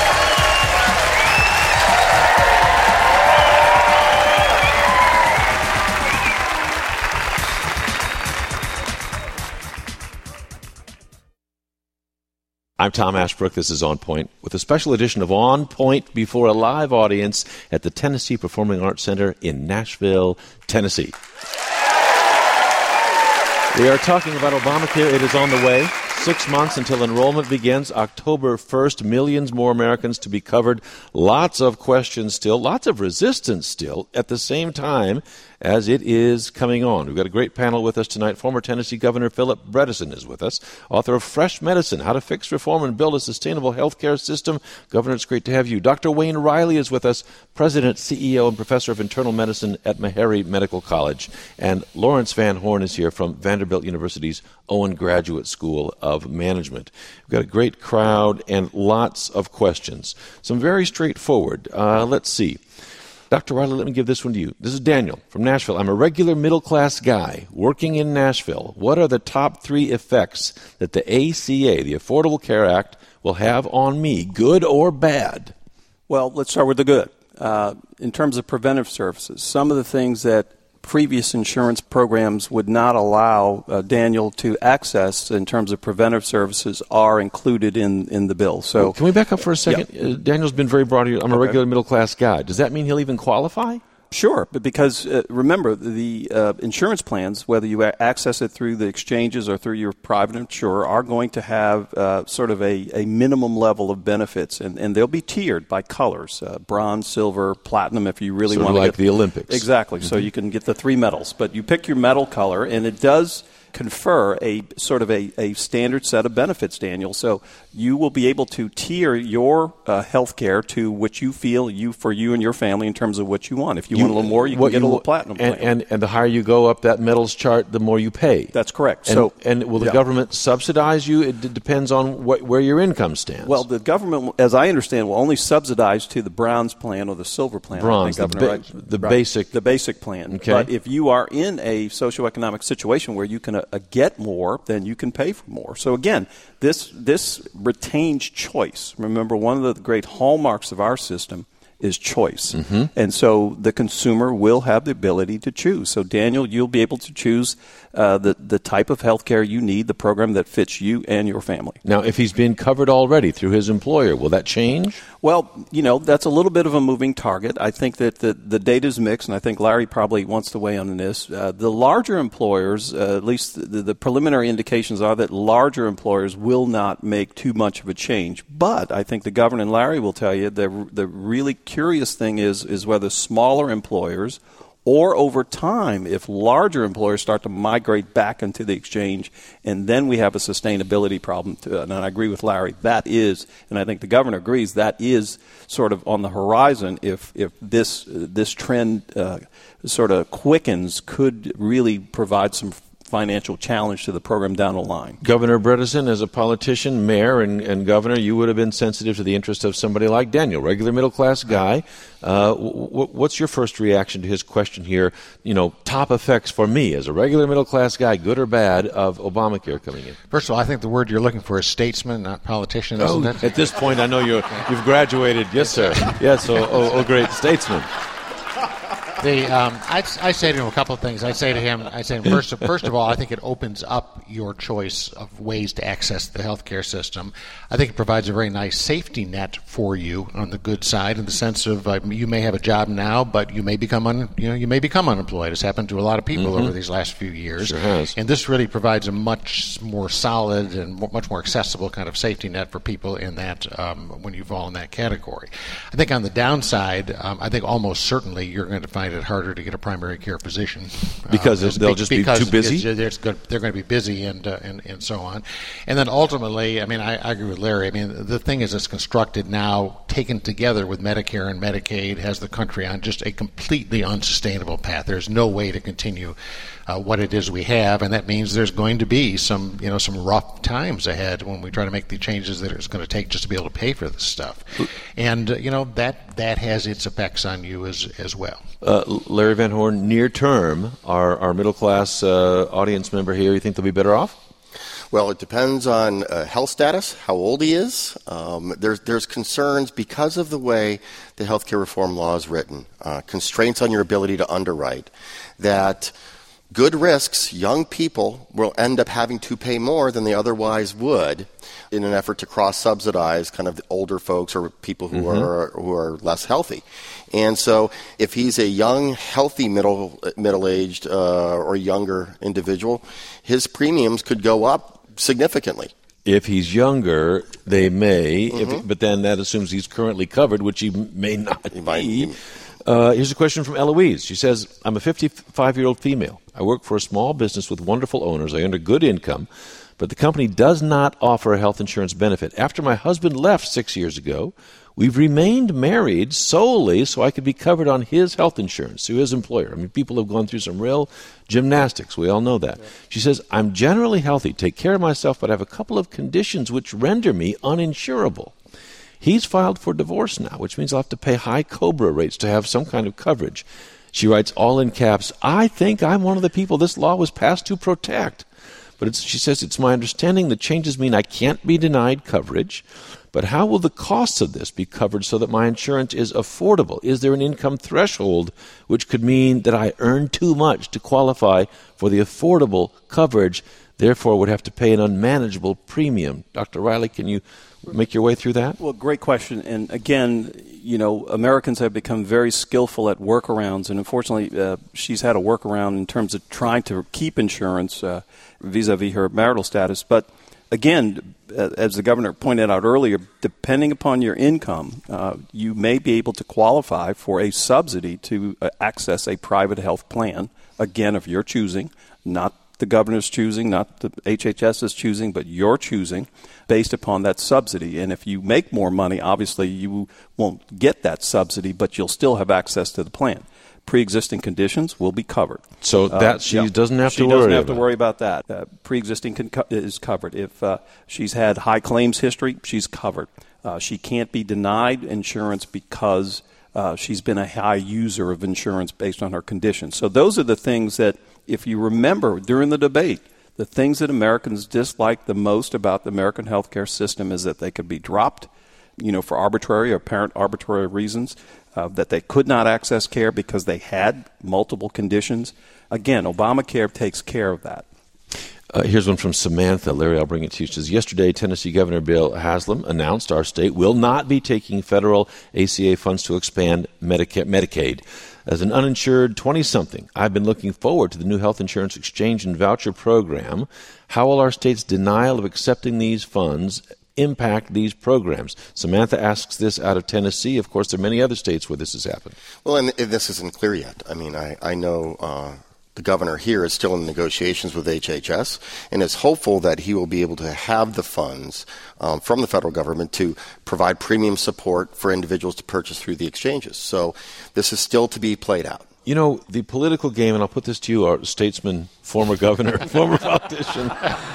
[SPEAKER 2] I'm Tom Ashbrook. This is On Point with a special edition of On Point before a live audience at the Tennessee Performing Arts Center in Nashville, Tennessee. We are talking about Obamacare. It is on the way. Six months until enrollment begins October first. Millions more Americans to be covered. Lots of questions still. Lots of resistance still at the same time as it is coming on. We've got a great panel with us tonight. Former Tennessee Governor Philip Bredesen is with us, author of Fresh Medicine, How to Fix, Reform, and Build a Sustainable Healthcare System. Governor, it's great to have you. Doctor Wayne Riley is with us, President, C E O, and Professor of Internal Medicine at Meharry Medical College. And Lawrence Van Horn is here from Vanderbilt University's Owen Graduate School of Management. We've got a great crowd and lots of questions. Some very straightforward. Uh, let's see. Doctor Riley, let me give this one to you. This is Daniel from Nashville. I'm a regular middle-class guy working in Nashville. What are the top three effects that the A C A, the Affordable Care Act, will have on me, good or bad?
[SPEAKER 3] Well, let's start with the good. Uh, in terms of preventive services, some of the things that previous insurance programs would not allow uh, Daniel to access in terms of preventive services are included in, in the bill. So,
[SPEAKER 2] well, can we back up for a second?
[SPEAKER 3] Yeah.
[SPEAKER 2] Uh, Daniel's been very broad here. I'm a
[SPEAKER 3] okay.
[SPEAKER 2] regular middle-class guy. Does that mean he'll even qualify?
[SPEAKER 3] Sure, but because uh, remember, the uh, insurance plans, whether you a- access it through the exchanges or through your private insurer, are going to have uh, sort of a, a minimum level of benefits, and, and they'll be tiered by colors, uh, bronze, silver, platinum, if you really
[SPEAKER 2] sort
[SPEAKER 3] want
[SPEAKER 2] of
[SPEAKER 3] to
[SPEAKER 2] like
[SPEAKER 3] get
[SPEAKER 2] the Olympics.
[SPEAKER 3] Exactly,
[SPEAKER 2] Mm-hmm.
[SPEAKER 3] so you can get the three medals, but you pick your medal color, and it does confer a sort of a, a standard set of benefits, Daniel. So you will be able to tier your uh, health care to what you feel you for you and your family in terms of what you want. If you, you want a little more, you can get you, a little platinum
[SPEAKER 2] and,
[SPEAKER 3] plan.
[SPEAKER 2] And, and the higher you go up that medals chart, the more you pay.
[SPEAKER 3] That's correct.
[SPEAKER 2] And,
[SPEAKER 3] so,
[SPEAKER 2] and will the
[SPEAKER 3] yeah.
[SPEAKER 2] government subsidize you? It d- depends on what, where your income stands.
[SPEAKER 3] Well, the government, as I understand, will only subsidize to the bronze plan or the silver plan.
[SPEAKER 2] Bronze,
[SPEAKER 3] I think,
[SPEAKER 2] the,
[SPEAKER 3] Governor,
[SPEAKER 2] ba-
[SPEAKER 3] right?
[SPEAKER 2] the
[SPEAKER 3] right.
[SPEAKER 2] basic.
[SPEAKER 3] The basic plan.
[SPEAKER 2] Okay.
[SPEAKER 3] But if you are in a socioeconomic situation where you can uh, get more, then you can pay for more. So again, this this retains choice. Remember, one of the great hallmarks of our system is choice. Mm-hmm. And so the consumer will have the ability to choose. So Daniel, you'll be able to choose uh, the, the type of health care you need, the program that fits you and your family.
[SPEAKER 2] Now, if he's been covered already through his employer, will that change?
[SPEAKER 3] Well, you know, that's a little bit of a moving target. I think that the, the data is mixed, and I think Larry probably wants to weigh in on this. Uh, the larger employers, uh, at least the, the preliminary indications are that larger employers will not make too much of a change. But I think the governor and Larry will tell you the the really curious thing is is whether smaller employers or over time, if larger employers start to migrate back into the exchange, and then we have a sustainability problem. To, and I agree with Larry, that is, and I think the governor agrees, that is sort of on the horizon if if this uh, this trend uh, sort of quickens, could really provide some financial challenge to the program down the line.
[SPEAKER 2] Governor Bredesen, as a politician, mayor, and, and governor, you would have been sensitive to the interest of somebody like Daniel, regular middle-class guy. Uh, w- w- what's your first reaction to his question here? You know, top effects for me as a regular middle-class guy, good or bad, of Obamacare coming in?
[SPEAKER 5] First of all, I think the word you're looking for is statesman, not politician, isn't
[SPEAKER 2] oh,
[SPEAKER 5] it?
[SPEAKER 2] At this point, I know you're, you've graduated. Yes, sir. Yes, oh, oh, oh great, statesman.
[SPEAKER 5] The um, I I say to him a couple of things. I say to him, I say to him, first first of all, I think it opens up your choice of ways to access the healthcare system. I think it provides a very nice safety net for you on the good side, in the sense of uh, you may have a job now, but you may become un, you know you may become unemployed. It's happened to a lot of people mm-hmm. over these last few years.
[SPEAKER 2] Sure has.
[SPEAKER 5] And this really provides a much more solid and much more accessible kind of safety net for people in that um, when you fall in that category. I think on the downside, um, I think almost certainly you're going to find it harder to get a primary care physician
[SPEAKER 2] because uh, they'll just be too busy.
[SPEAKER 5] They're going to be busy and, uh, and and so on. And then ultimately, I mean, I, I agree with Larry. I mean, the thing is, it's constructed now, taken together with Medicare and Medicaid, has the country on just a completely unsustainable path. There's no way to continue uh, what it is we have, and that means there's going to be some, you know, some rough times ahead when we try to make the changes that it's going to take just to be able to pay for this stuff. And uh, you know that that has its effects on you as as well.
[SPEAKER 2] Uh, Larry Van Horn, near term, our our middle class uh, audience member here, you think they'll be better off?
[SPEAKER 4] Well, it depends on uh, health status, how old he is. Um, there's there's concerns because of the way the healthcare reform law is written, uh, constraints on your ability to underwrite, that good risks, young people will end up having to pay more than they otherwise would in an effort to cross-subsidize kind of the older folks or people who mm-hmm. are who are less healthy. And so if he's a young, healthy, middle, middle-aged uh, or younger individual, his premiums could go up significantly.
[SPEAKER 2] If he's younger, they may,
[SPEAKER 4] Mm-hmm.
[SPEAKER 2] if, but then that assumes he's currently covered, which he may not
[SPEAKER 4] He might-
[SPEAKER 2] be. Uh, here's a question from Eloise. She says, I'm a fifty-five-year-old female. I work for a small business with wonderful owners. I earn a good income, but the company does not offer a health insurance benefit. After my husband left six years ago, we've remained married solely so I could be covered on his health insurance through his employer. I mean, people have gone through some real gymnastics. We all know that. Yeah. She says, I'm generally healthy, take care of myself, but I have a couple of conditions which render me uninsurable. He's filed for divorce now, which means I'll have to pay high COBRA rates to have some kind of coverage. She writes, all in caps, I think I'm one of the people this law was passed to protect. But it's, she says, it's my understanding the changes mean I can't be denied coverage. But how will the costs of this be covered so that my insurance is affordable? Is there an income threshold which could mean that I earn too much to qualify for the affordable coverage, therefore would have to pay an unmanageable premium? Doctor Riley, can you make your way through that?
[SPEAKER 3] Well, great question. And again, you know, Americans have become very skillful at workarounds. And unfortunately, uh, she's had a workaround in terms of trying to keep insurance uh, vis-a-vis her marital status. But again, as the governor pointed out earlier, depending upon your income, uh, you may be able to qualify for a subsidy to uh, access a private health plan, again, of your choosing, not the governor's choosing, not the H H S's choosing, but your choosing based upon that subsidy. And if you make more money, obviously you won't get that subsidy, but you'll still have access to the plan. Pre-existing conditions will be covered.
[SPEAKER 2] So that uh, she yeah, doesn't have
[SPEAKER 3] she
[SPEAKER 2] to worry
[SPEAKER 3] doesn't have
[SPEAKER 2] about.
[SPEAKER 3] to worry about that. Uh, pre-existing con- co- is covered. If uh, she's had high claims history, she's covered. Uh, she can't be denied insurance because uh, she's been a high user of insurance based on her conditions. So those are the things that, if you remember during the debate, the things that Americans dislike the most about the American healthcare system is that they could be dropped, you know, for arbitrary or apparent arbitrary reasons, uh, that they could not access care because they had multiple conditions. Again, Obamacare takes care of that.
[SPEAKER 2] Uh, here's one from Samantha. Larry, I'll bring it to you. She says, yesterday, Tennessee Governor Bill Haslam announced our state will not be taking federal A C A funds to expand Medica- Medicaid. As an uninsured twenty-something, I've been looking forward to the new health insurance exchange and voucher program. How will our state's denial of accepting these funds impact these programs? Samantha asks this out of Tennessee. Of course, there are many other states where this has happened.
[SPEAKER 4] Well, and, and this isn't clear yet. I mean, I, I know uh, the governor here is still in negotiations with H H S and is hopeful that he will be able to have the funds um, from the federal government to provide premium support for individuals to purchase through the exchanges. So this is still to be played out.
[SPEAKER 2] You know, the political game, and I'll put this to you, our statesman, former governor, former politician.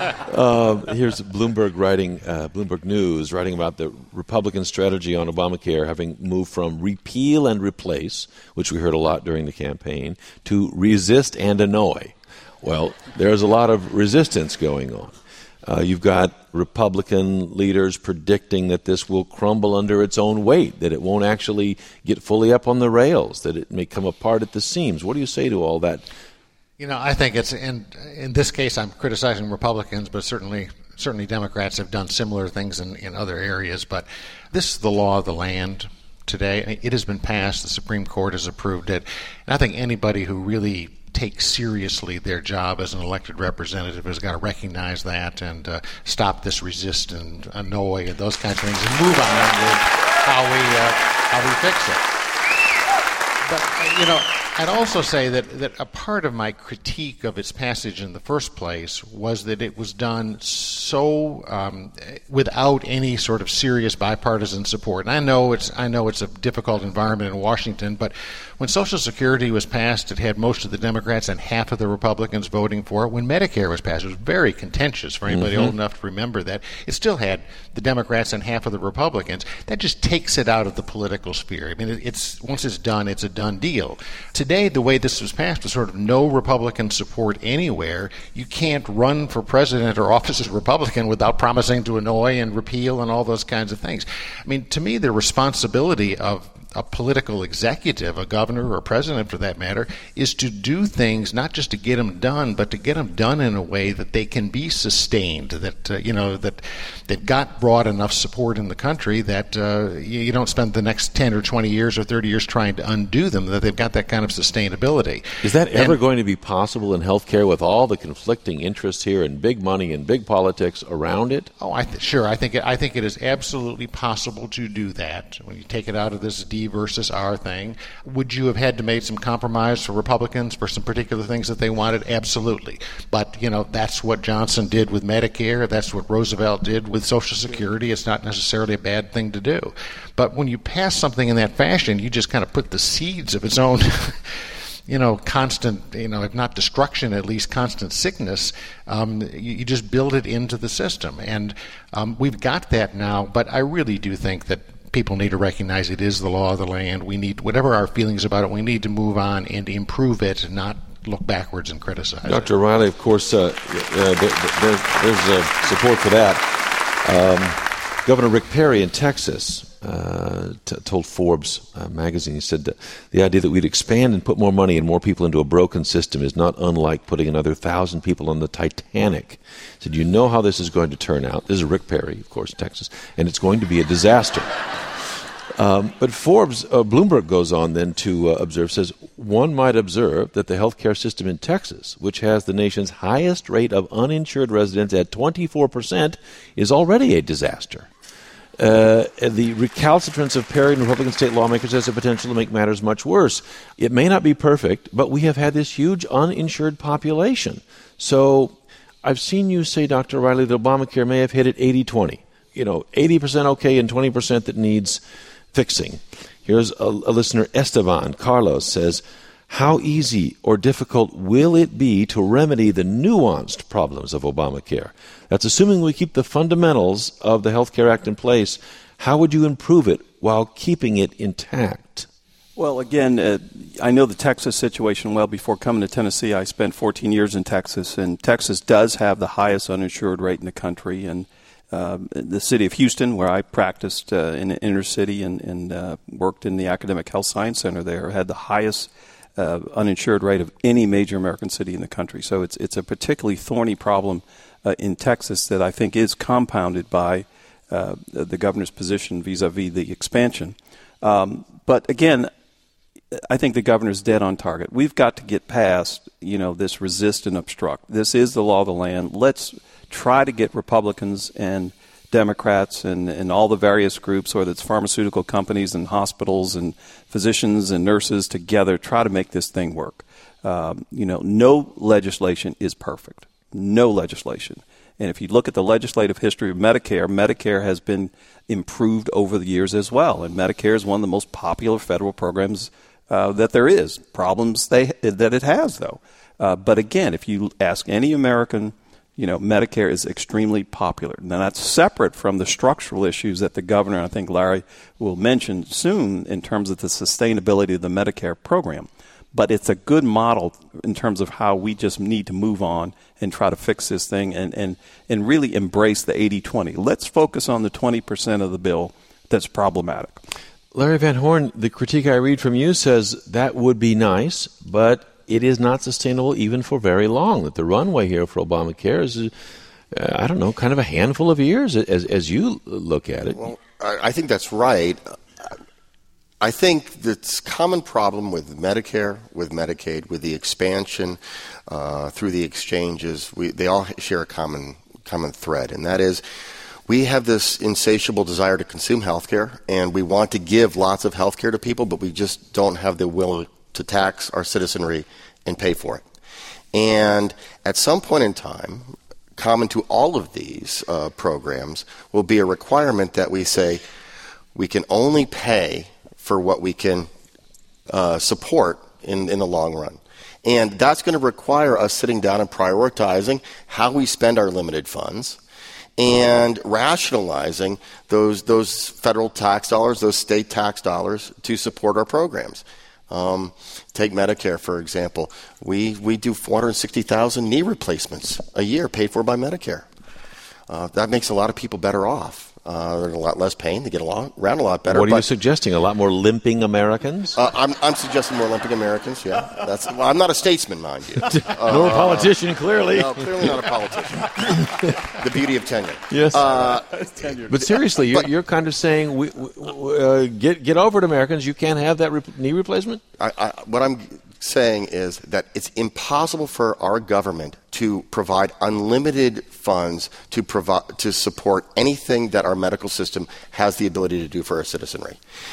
[SPEAKER 2] Uh, here's Bloomberg writing, uh, Bloomberg News, writing about the Republican strategy on Obamacare having moved from repeal and replace, which we heard a lot during the campaign, to resist and annoy. Well, there's a lot of resistance going on. Uh, you've got Republican leaders predicting that this will crumble under its own weight, that it won't actually get fully up on the rails, that it may come apart at the seams. What do you say to all that?
[SPEAKER 5] You know, I think it's in in this case I'm criticizing Republicans, but certainly certainly Democrats have done similar things in, in other areas. But this is the law of the land today. It has been passed. The Supreme Court has approved it. And I think anybody who really takes seriously their job as an elected representative has got to recognize that and uh, stop this resist and annoy and those kinds of things and move on with how we uh, how we fix it. But, you know, I'd also say that, that a part of my critique of its passage in the first place was that it was done so um, without any sort of serious bipartisan support. And I know it's I know it's a difficult environment in Washington, but when Social Security was passed, it had most of the Democrats and half of the Republicans voting for it. When Medicare was passed, it was very contentious for anybody mm-hmm. old enough to remember that. It still had the Democrats and half of the Republicans. That just takes it out of the political sphere. I mean, it's once it's done, it's a done deal. Today, the way this was passed was sort of no Republican support anywhere. You can't run for president or office as a Republican without promising to annoy and repeal and all those kinds of things. I mean, to me, the responsibility of a political executive, a governor or president for that matter, is to do things not just to get them done, but to get them done in a way that they can be sustained, that, uh, you know, that they've got broad enough support in the country that uh, you, you don't spend the next ten or twenty years or thirty years trying to undo them, that they've got that kind of sustainability.
[SPEAKER 2] Is that ever
[SPEAKER 5] and,
[SPEAKER 2] going to be possible in healthcare with all the conflicting interests here and big money and big politics around it?
[SPEAKER 5] Oh, I th- sure. I think it, I think it is absolutely possible to do that when you take it out of this D versus R thing. Would you have had to make some compromise for Republicans for some particular things that they wanted? Absolutely. But, you know, that's what Johnson did with Medicare. That's what Roosevelt did with Social Security. It's not necessarily a bad thing to do. But when you pass something in that fashion, you just kind of put the seeds of its own you know, constant, you know, if not destruction, at least constant sickness. Um, you, you just build it into the system. And um, we've got that now, but I really do think that people need to recognize it is the law of the land. We need, whatever our feelings about it, we need to move on and improve it, not look backwards and criticize
[SPEAKER 2] Doctor
[SPEAKER 5] it.
[SPEAKER 2] Riley, of course, uh, uh, there, there, there's uh, support for that. Um, Governor Rick Perry in Texas uh, t- told Forbes uh, magazine, he said that the idea that we'd expand and put more money and more people into a broken system is not unlike putting another thousand people on the Titanic. He said, you know how this is going to turn out. This is Rick Perry, of course, Texas, and it's going to be a disaster. Um, but Forbes, uh, Bloomberg goes on then to uh, observe, says, one might observe that the healthcare system in Texas, which has the nation's highest rate of uninsured residents at twenty-four percent, is already a disaster. Uh, the recalcitrance of Perry and Republican state lawmakers has the potential to make matters much worse. It may not be perfect, but we have had this huge uninsured population. So I've seen you say, Doctor Riley, that Obamacare may have hit it eighty twenty. You know, eighty percent okay and twenty percent that needs fixing. Here's a, a listener, Esteban Carlos, says, how easy or difficult will it be to remedy the nuanced problems of Obamacare? That's assuming we keep the fundamentals of the Health Care Act in place. How would you improve it while keeping it intact?
[SPEAKER 3] Well, again, uh, I know the Texas situation well. Before coming to Tennessee, I spent fourteen years in Texas, and Texas does have the highest uninsured rate in the country. And Uh, the city of Houston, where I practiced uh, in the inner city and, and uh, worked in the Academic Health Science Center there, had the highest uh, uninsured rate of any major American city in the country. So it's it's a particularly thorny problem uh, in Texas that I think is compounded by uh, the governor's position vis-a-vis the expansion. Um, but again, I think the governor's dead on target. We've got to get past, you know, this resist and obstruct. This is the law of the land. Let's try to get Republicans and Democrats and, and all the various groups, whether it's pharmaceutical companies and hospitals and physicians and nurses together, try to make this thing work. Um, you know, no legislation is perfect. No legislation. And if you look at the legislative history of Medicare, Medicare has been improved over the years as well. And Medicare is one of the most popular federal programs uh, that there is. Problems they, that it has, though. Uh, but again, if you ask any American, you know, Medicare is extremely popular. Now, that's separate from the structural issues that the governor, and I think Larry will mention soon, in terms of the sustainability of the Medicare program. but it's a good model in terms of how we just need to move on and try to fix this thing and, and, and really embrace the eighty twenty. Let's focus on the twenty percent of the bill that's problematic.
[SPEAKER 2] Larry Van Horn, the critique I read from you says that would be nice, but it is not sustainable even for very long, that the runway here for Obamacare is, uh, I don't know, kind of a handful of years as, as you look at it.
[SPEAKER 4] Well, I, I think that's right. I think the common problem with Medicare, with Medicaid, with the expansion uh, through the exchanges, we, they all share a common common thread, and that is we have this insatiable desire to consume healthcare, and we want to give lots of healthcare to people, but we just don't have the will to tax our citizenry and pay for it. And at some point in time, common to all of these uh, programs will be a requirement that we say we can only pay for what we can uh, support in, in the long run. And that's going to require us sitting down and prioritizing how we spend our limited funds and rationalizing those those federal tax dollars, those state tax dollars to support our programs. Um, take Medicare, for example. We we do four hundred sixty thousand knee replacements a year paid for by Medicare. Uh, that makes a lot of people better off. Uh, they're in a lot less pain. They get along, around a lot better.
[SPEAKER 2] What are
[SPEAKER 4] but,
[SPEAKER 2] you suggesting? A lot more limping Americans?
[SPEAKER 4] Uh, I'm, I'm suggesting more limping Americans, yeah. That's, well, I'm not a statesman, mind you. Uh,
[SPEAKER 2] Nor a politician, clearly.
[SPEAKER 4] No, clearly not a politician. The beauty of tenure.
[SPEAKER 2] Yes.
[SPEAKER 4] Uh,
[SPEAKER 2] but seriously, you're,
[SPEAKER 4] but,
[SPEAKER 2] you're kind of saying, we, we, uh, get get over it, Americans. You can't have that re- knee replacement?
[SPEAKER 4] I, I, what I'm saying is that it's impossible for our government to provide unlimited funds to provide to support anything that our medical system has the ability to do for our citizenry.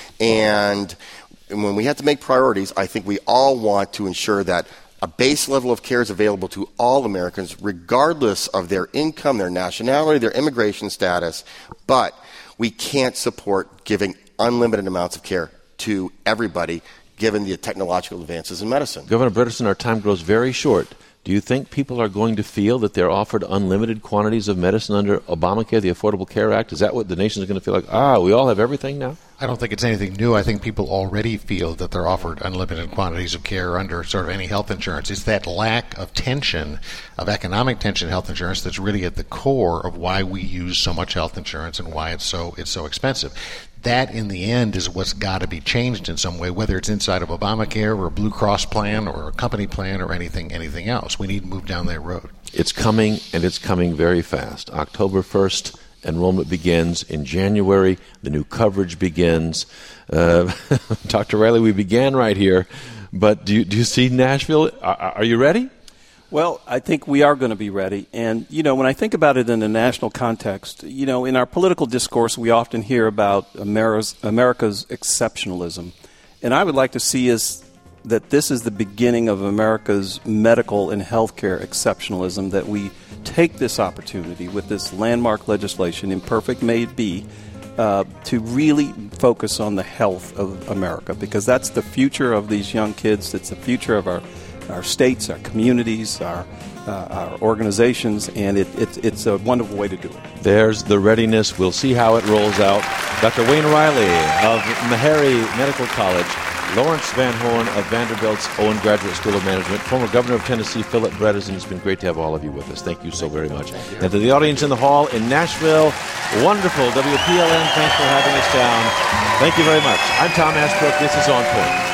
[SPEAKER 4] And when we have to make priorities, I think we all want to ensure that a base level of care is available to all Americans, regardless of their income, their nationality, their immigration status. But we can't support giving unlimited amounts of care to everybody, given the technological advances in medicine.
[SPEAKER 2] Governor Bredesen, our time grows very short. Do you think people are going to feel that they're offered unlimited quantities of medicine under Obamacare, the Affordable Care Act? Is that what the nation is going to feel like? Ah, we all have everything now?
[SPEAKER 5] I don't think it's anything new. I think people already feel that they're offered unlimited quantities of care under sort of any health insurance. It's that lack of tension, of economic tension in health insurance, that's really at the core of why we use so much health insurance and why it's so it's so expensive. That, in the end, is what's got to be changed in some way, whether it's inside of Obamacare or a Blue Cross plan or a company plan or anything anything else. We need to move down that road.
[SPEAKER 2] It's coming, and it's coming very fast. October first, enrollment begins. In January, the new coverage begins. Uh, Doctor Riley, we began right here, but do you, do you see Nashville? Are, are you ready?
[SPEAKER 3] Well, I think we are going to be ready. And, you know, when I think about it in a national context, you know, in our political discourse, we often hear about America's, America's exceptionalism. And I would like to see us that this is the beginning of America's medical and healthcare exceptionalism, that we take this opportunity with this landmark legislation, imperfect may it be, uh, to really focus on the health of America, because that's the future of these young kids. It's the future of our our states, our communities, our uh, our organizations, and it, it, it's a wonderful way to do it.
[SPEAKER 2] There's the readiness. We'll see how it rolls out. Doctor Wayne Riley of Meharry Medical College, Lawrence Van Horn of Vanderbilt's Owen Graduate School of Management, former Governor of Tennessee, Philip Bredesen. It's been great to have all of you with us. Thank you so very much. And to the audience in the hall in Nashville, wonderful. W P L N, thanks for having us down. Thank you very much. I'm Tom Ashbrook. This is On Point.